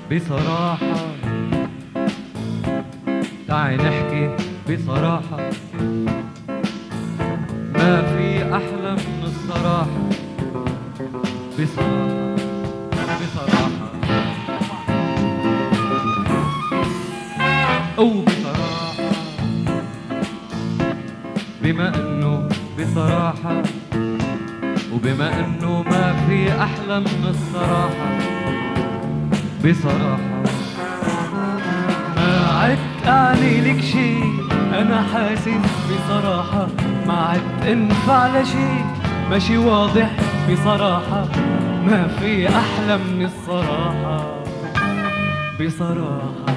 بصراحة تعي نحكي بصراحة، ما في أحلى من الصراحة. بصراحة بصراحة أو بصراحة، بما إنه بصراحة وبما إنه ما في أحلى من الصراحة. بصراحة ما عدت أعني لك شي، أنا حاسس بصراحة ما عدت انفع لشي، ماشي واضح بصراحة ما في أحلى من الصراحة. بصراحة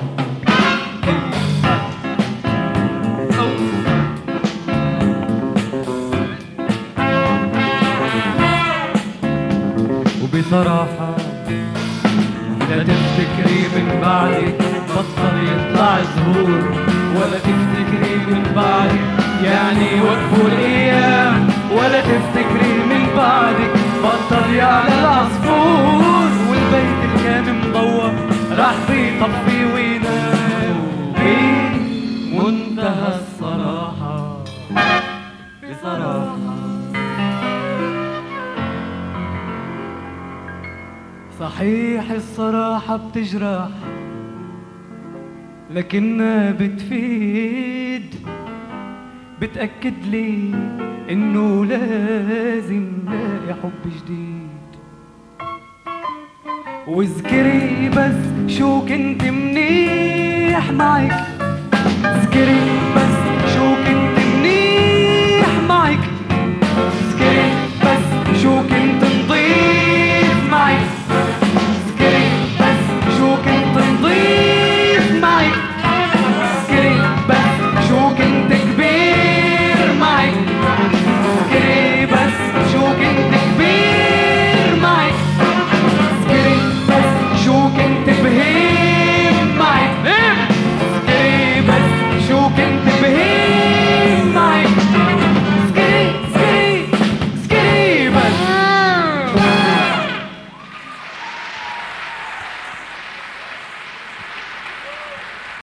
وبصراحة لا تفتكري من بعدي بطل يطلع زهور، ولا تفتكري من بعدي يعني وقفوا الأيام، ولا تفتكري من بعدي بطل يعلى العصفور، والبيت اللي كان مضوى راح بيطفي وينام. منتهى الصراحة. بصراحة صحيح الصراحة بتجرح لكنها بتفيد، بتأكد لي إنه لازم لاقي حب جديد. واذكري بس شو كنت منيح معك، اذكري